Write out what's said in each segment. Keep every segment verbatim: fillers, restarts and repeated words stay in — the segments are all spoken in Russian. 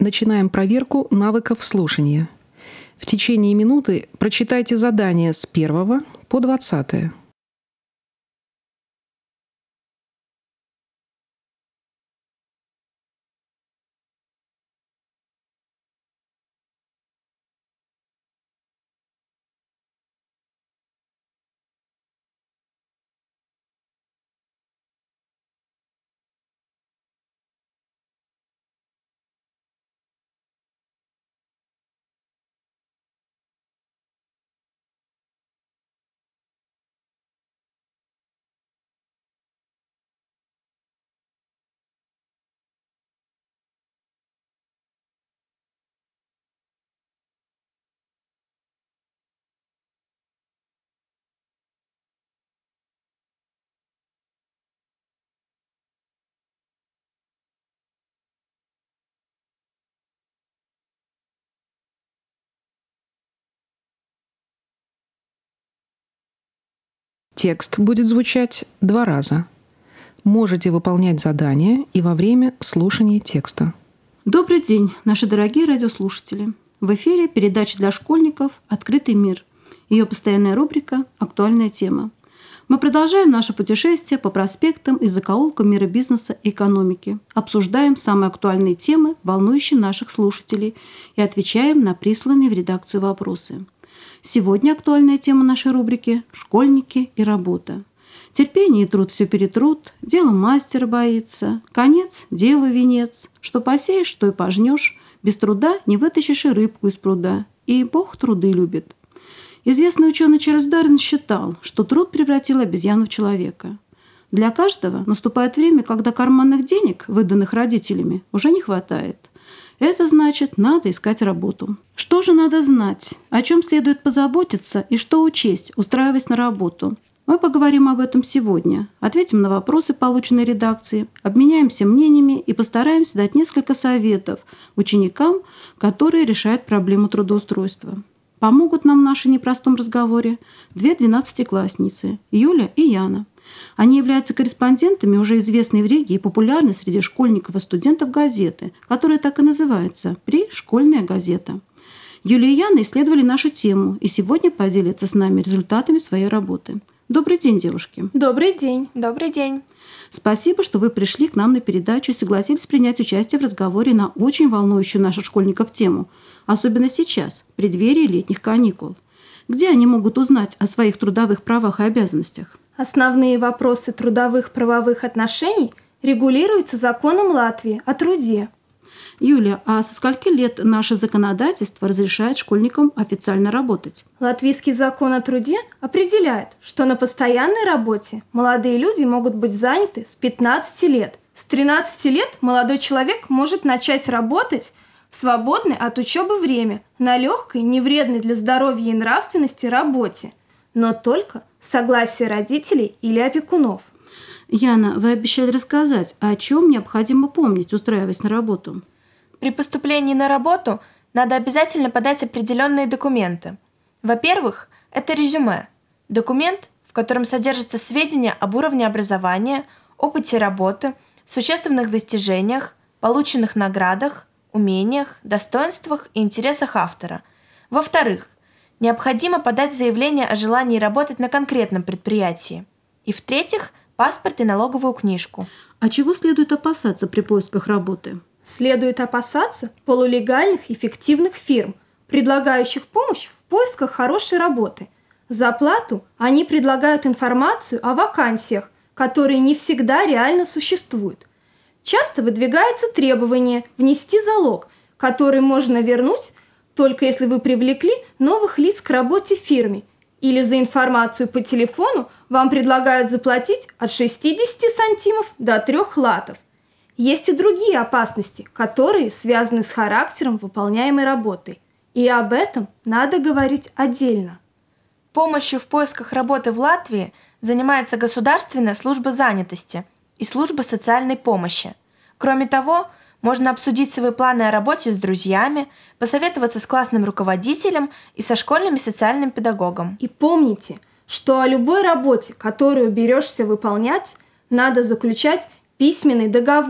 начинаем проверку навыков слушания. В течение минуты прочитайте задания с первого по двадцатое. Текст будет звучать два раза. Можете выполнять задания и во время слушания текста. Добрый день, наши дорогие радиослушатели. В эфире передача для школьников «Открытый мир». Ее постоянная рубрика «Актуальная тема». Мы продолжаем наше путешествие по проспектам и закоулкам мира бизнеса и экономики, обсуждаем самые актуальные темы, волнующие наших слушателей, и отвечаем на присланные в редакцию вопросы. Сегодня актуальная тема нашей рубрики «Школьники и работа». Терпение и труд все перетрут, дело мастер боится, конец – делу венец. Что посеешь, что и пожнешь, без труда не вытащишь и рыбку из пруда, и Бог труды любит. Известный ученый Чарльз Дарвин считал, что труд превратил обезьяну в человека. Для каждого наступает время, когда карманных денег, выданных родителями, уже не хватает. Это значит, надо искать работу. Что же надо знать? О чем следует позаботиться и что учесть, устраиваясь на работу? Мы поговорим об этом сегодня, ответим на вопросы, полученные редакцией, обменяемся мнениями и постараемся дать несколько советов ученикам, которые решают проблему трудоустройства. Помогут нам в нашем непростом разговоре две двенадцатиклассницы – Юля и Яна. Они являются корреспондентами уже известной в Риге и популярной среди школьников и студентов газеты, которая так и называется «При-школьная газета». Юлия и Яна исследовали нашу тему и сегодня поделятся с нами результатами своей работы. Добрый день, девушки. Добрый день. Добрый день. Спасибо, что вы пришли к нам на передачу и согласились принять участие в разговоре на очень волнующую наших школьников тему, особенно сейчас, в преддверии летних каникул. Где они могут узнать о своих трудовых правах и обязанностях? Основные вопросы трудовых правовых отношений регулируются законом Латвии о труде. Юля, а со скольки лет наше законодательство разрешает школьникам официально работать? Латвийский закон о труде определяет, что на постоянной работе молодые люди могут быть заняты с пятнадцати лет. С тринадцати лет молодой человек может начать работать в свободное от учебы время на легкой, невредной для здоровья и нравственности работе, но только с согласия родителей или опекунов. Яна, вы обещали рассказать, о чем необходимо помнить, устраиваясь на работу. При поступлении на работу надо обязательно подать определенные документы. Во-первых, это резюме. Документ, в котором содержатся сведения об уровне образования, опыте работы, существенных достижениях, полученных наградах, умениях, достоинствах и интересах автора. Во-вторых, необходимо подать заявление о желании работать на конкретном предприятии. И в-третьих, паспорт и налоговую книжку. А чего следует опасаться при поисках работы? Следует опасаться полулегальных и фиктивных фирм, предлагающих помощь в поисках хорошей работы. За плату они предлагают информацию о вакансиях, которые не всегда реально существуют. Часто выдвигается требование внести залог, который можно вернуть только если вы привлекли новых лиц к работе в фирме, или за информацию по телефону вам предлагают заплатить от шестидесяти сантимов до трёх латов. Есть и другие опасности, которые связаны с характером выполняемой работы. И об этом надо говорить отдельно. Помощью в поисках работы в Латвии занимается Государственная служба занятости и служба социальной помощи. Кроме того, можно обсудить свои планы о работе с друзьями, посоветоваться с классным руководителем и со школьным и социальным педагогом. И помните, что о любой работе, которую берешься выполнять, надо заключать письменный договор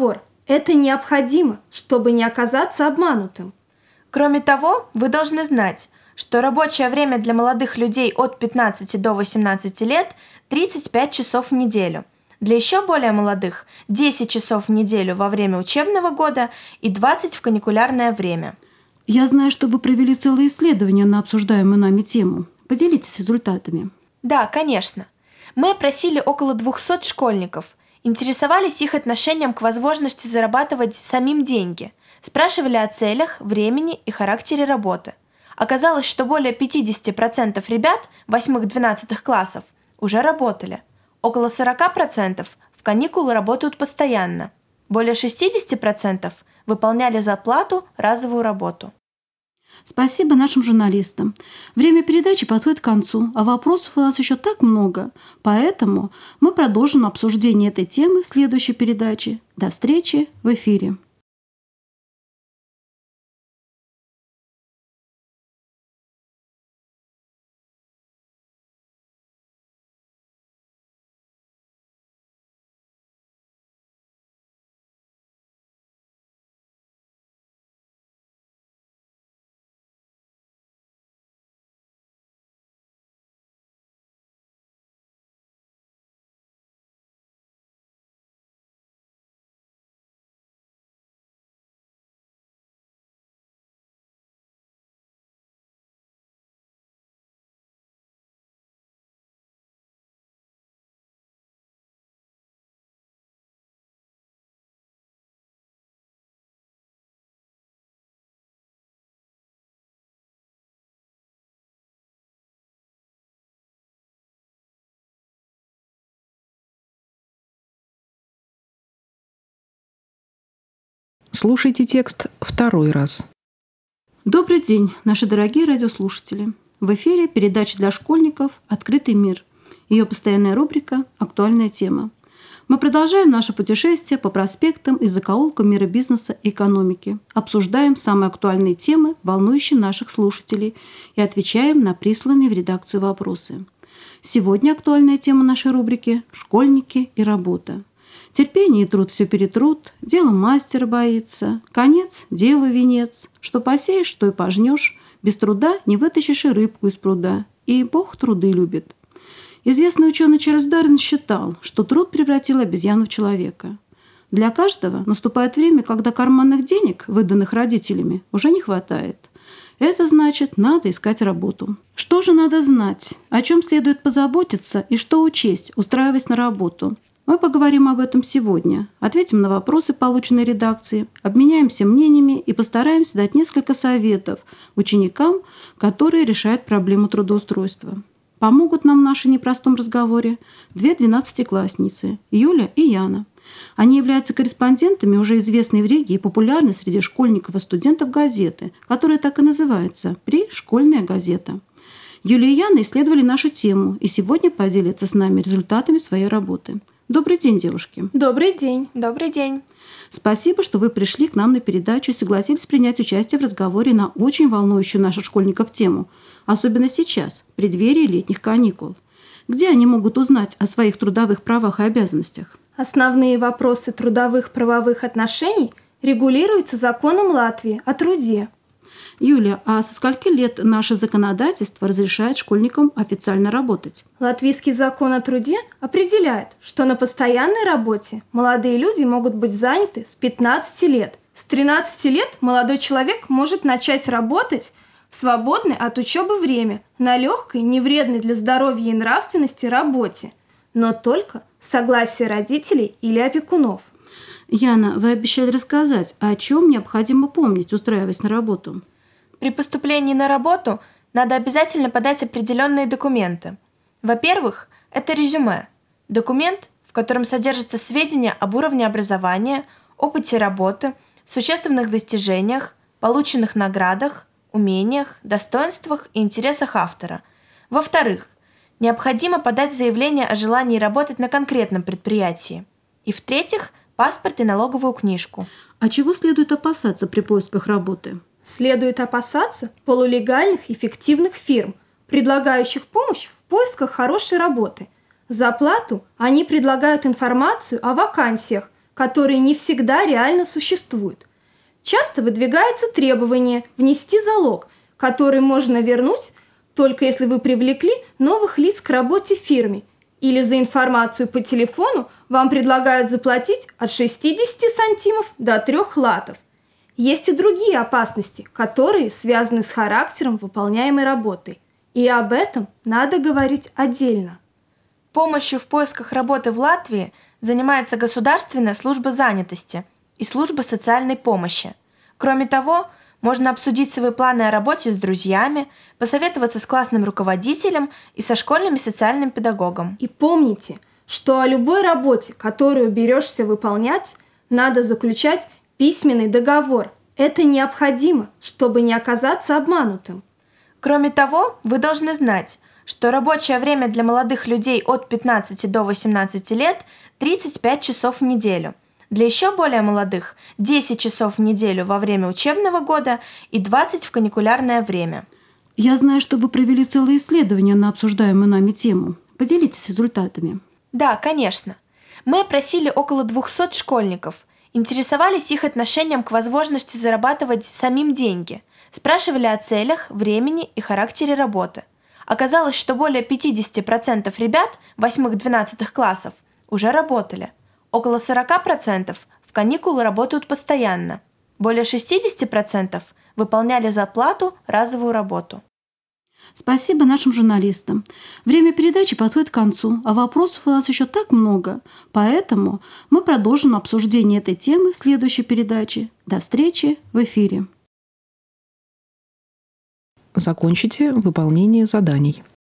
Это необходимо, чтобы не оказаться обманутым. Кроме того, вы должны знать, что рабочее время для молодых людей от пятнадцати до восемнадцати лет – тридцать пять часов в неделю. Для еще более молодых – десять часов в неделю во время учебного года и двадцать в каникулярное время. Я знаю, что вы провели целое исследование на обсуждаемую нами тему. Поделитесь результатами. Да, конечно. Мы опросили около двухсот школьников, интересовались их отношением к возможности зарабатывать самим деньги, спрашивали о целях, времени и характере работы. Оказалось, что более пятьдесят процентов ребят восьмых-двенадцатых классов уже работали. Около сорок процентов в каникулы работают постоянно. Более шестьдесят процентов выполняли за плату разовую работу. Спасибо нашим журналистам. Время передачи подходит к концу, а вопросов у нас еще так много. Поэтому мы продолжим обсуждение этой темы в следующей передаче. До встречи в эфире. Слушайте текст второй раз. Добрый день, наши дорогие радиослушатели. В эфире передача для школьников «Открытый мир». Ее постоянная рубрика «Актуальная тема». Мы продолжаем наше путешествие по проспектам и закоулкам мира бизнеса и экономики, обсуждаем самые актуальные темы, волнующие наших слушателей, и отвечаем на присланные в редакцию вопросы. Сегодня актуальная тема нашей рубрики «Школьники и работа». Терпение и труд все перетрут, дело мастера боится, конец делу венец. Что посеешь, что и пожнешь, без труда не вытащишь и рыбку из пруда, и Бог труды любит. Известный ученый Чарльз Дарвин считал, что труд превратил обезьяну в человека. Для каждого наступает время, когда карманных денег, выданных родителями, уже не хватает. Это значит, надо искать работу. Что же надо знать, о чем следует позаботиться и что учесть, устраиваясь на работу? Мы поговорим об этом сегодня, ответим на вопросы, полученные редакцией, обменяемся мнениями и постараемся дать несколько советов ученикам, которые решают проблему трудоустройства. Помогут нам в нашем непростом разговоре две двенадцатиклассницы – Юля и Яна. Они являются корреспондентами уже известной в Риге и популярной среди школьников и студентов газеты, которая так и называется «При-школьная газета». Юля и Яна исследовали нашу тему и сегодня поделятся с нами результатами своей работы. Добрый день, девушки. Добрый день. Добрый день. Спасибо, что вы пришли к нам на передачу и согласились принять участие в разговоре на очень волнующую наших школьников тему, особенно сейчас, в преддверии летних каникул. Где они могут узнать о своих трудовых правах и обязанностях? Основные вопросы трудовых правовых отношений регулируются законом Латвии о труде. Юля, а со скольки лет наше законодательство разрешает школьникам официально работать? Латвийский закон о труде определяет, что на постоянной работе молодые люди могут быть заняты с пятнадцати лет. С тринадцати лет молодой человек может начать работать в свободное от учебы время на легкой, невредной для здоровья и нравственности работе, но только с согласия родителей или опекунов. Яна, вы обещали рассказать, о чем необходимо помнить, устраиваясь на работу. При поступлении на работу надо обязательно подать определенные документы. Во-первых, это резюме. Документ, в котором содержатся сведения об уровне образования, опыте работы, существенных достижениях, полученных наградах, умениях, достоинствах и интересах автора. Во-вторых, необходимо подать заявление о желании работать на конкретном предприятии. И в-третьих, паспорт и налоговую книжку. А чего следует опасаться при поисках работы? Следует опасаться полулегальных и фиктивных фирм, предлагающих помощь в поисках хорошей работы. За плату они предлагают информацию о вакансиях, которые не всегда реально существуют. Часто выдвигается требование внести залог, который можно вернуть только если вы привлекли новых лиц к работе в фирме, или за информацию по телефону вам предлагают заплатить от шестидесяти сантимов до трёх латов. Есть и другие опасности, которые связаны с характером выполняемой работы. И об этом надо говорить отдельно. Помощью в поисках работы в Латвии занимается Государственная служба занятости и служба социальной помощи. Кроме того, можно обсудить свои планы о работе с друзьями, посоветоваться с классным руководителем и со школьным и социальным педагогом. И помните, что о любой работе, которую берешься выполнять, надо заключать письменный договор. Это необходимо, чтобы не оказаться обманутым. Кроме того, вы должны знать, что рабочее время для молодых людей от пятнадцати до восемнадцати лет тридцать пять часов в неделю. Для еще более молодых – десять часов в неделю во время учебного года и двадцать в каникулярное время. Я знаю, что вы провели целое исследование на обсуждаемую нами тему. Поделитесь результатами. Да, конечно. Мы опросили около двухсот школьников, интересовались их отношением к возможности зарабатывать самим деньги, спрашивали о целях, времени и характере работы. Оказалось, что более пятьдесят процентов ребят восьмых-двенадцатых классов уже работали. Около сорок процентов в каникулы работают постоянно. Более шестьдесят процентов выполняли за плату разовую работу. Спасибо нашим журналистам. Время передачи подходит к концу, а вопросов у нас еще так много. Поэтому мы продолжим обсуждение этой темы в следующей передаче. До встречи в эфире. Закончите выполнение заданий.